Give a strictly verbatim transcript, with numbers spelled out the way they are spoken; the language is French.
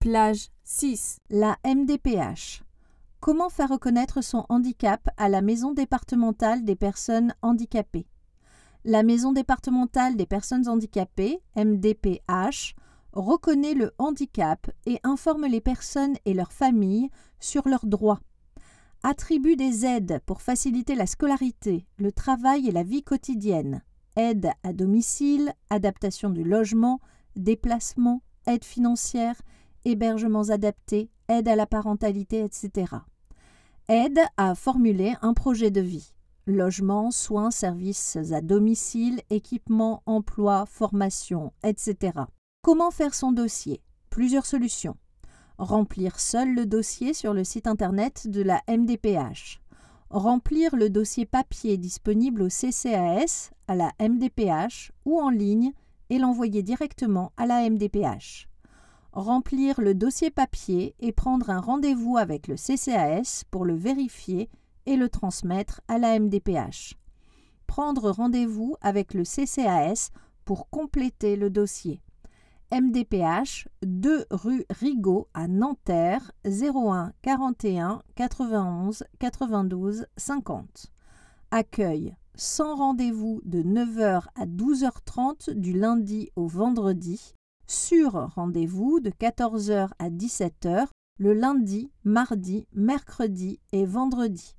Plage six. La M D P H. Comment faire reconnaître son handicap à la Maison départementale des personnes handicapées? La Maison départementale des personnes handicapées, M D P H, reconnaît le handicap et informe les personnes et leurs familles sur leurs droits. Attribue des aides pour faciliter la scolarité, le travail et la vie quotidienne. Aide à domicile, adaptation du logement, déplacement, aide financière, hébergements adaptés, aide à la parentalité, et cetera. Aide à formuler un projet de vie. Logement, soins, services à domicile, équipement, emploi, formation, et cetera. Comment faire son dossier? Plusieurs solutions. Remplir seul le dossier sur le site internet de la M D P H. Remplir le dossier papier disponible au C C A S, à la M D P H ou en ligne et l'envoyer directement à la M D P H. Remplir le dossier papier et prendre un rendez-vous avec le C C A S pour le vérifier et le transmettre à la M D P H. Prendre rendez-vous avec le C C A S pour compléter le dossier. M D P H, deux rue Rigaud à Nanterre, zéro un quarante et un quatre-vingt-onze quatre-vingt-douze cinquante. Accueil sans rendez-vous de neuf heures à douze heures trente du lundi au vendredi. Sur rendez-vous de quatorze heures à dix-sept heures le lundi, mardi, mercredi et vendredi.